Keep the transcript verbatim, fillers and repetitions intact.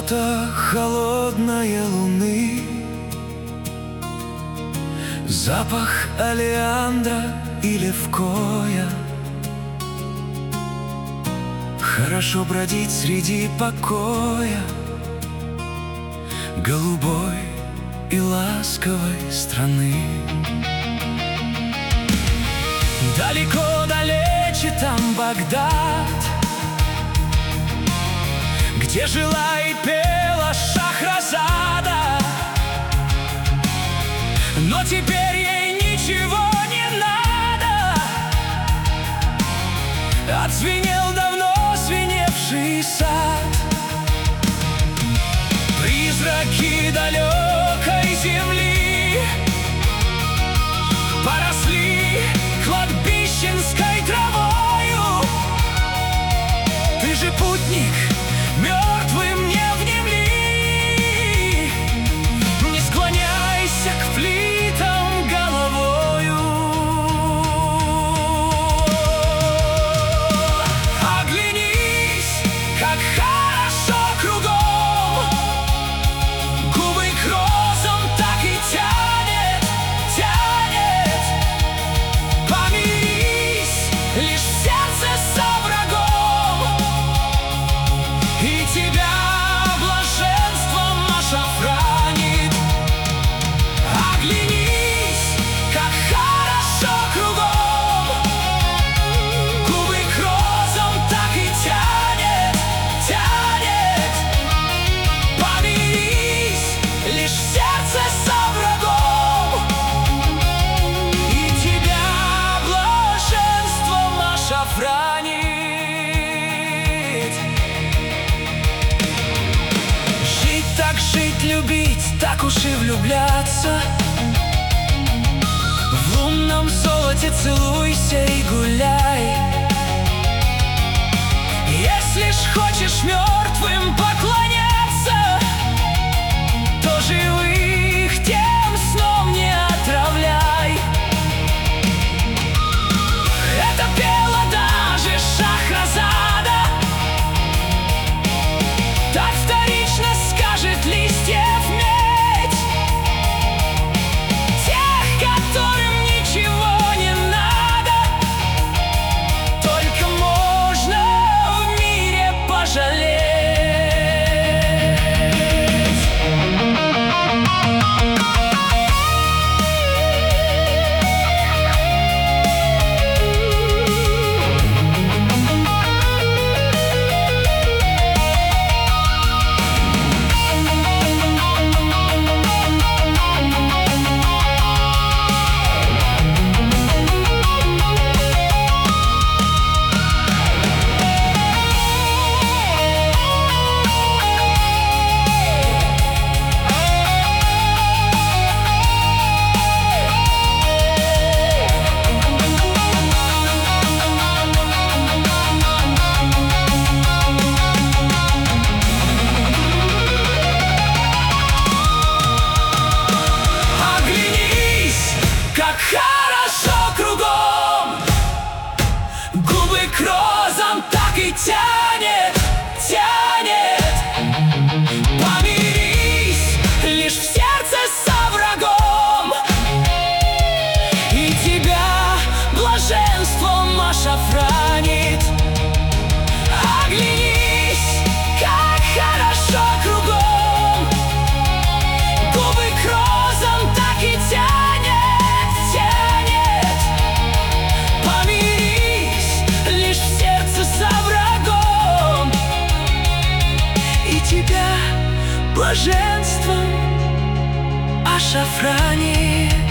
фото холодной луны, запах олеандра и левкоя. Хорошо бродить среди покоя голубой и ласковой страны. Далеко далече там Багдад, где жила и пела Шахразада. Но теперь ей ничего не надо, отзвенел давно свиневший сад. Призраки далекой земли поросли кладбищенской травою. Ты же путник, мертвым не внемли, не склоняйся к плитам головою. Оглянись, как хорошо кругом, губы к розам так и тянет, тянет. Помирись лишь в сердце со врагом, и тебя блаженством ошафранит. Оглянись, как хорошо кругом, губы к розам так и тянет, тянет. Помирись лишь в сердце со врагом, и тебя блаженством ошафранит. Жить так жить, любить так уж и влюбляться. В лунном золоте целуйся и гуляй. Если ж хочешь мертвым поклоняться, то живых тем сном не отравляй. Это пела даже Шахразада, так вторично скажет листьев медь. Тех, которым ничего не надо, только можно в мире пожалеть. Хорошо кругом, губы к розам так и тянет, тянет. Помирись лишь в сердце со врагом, и тебя блаженством ошафранит. Оглянись, как хорошо кругом, губы к розам так и тянет. Тебя блаженством ошафранит.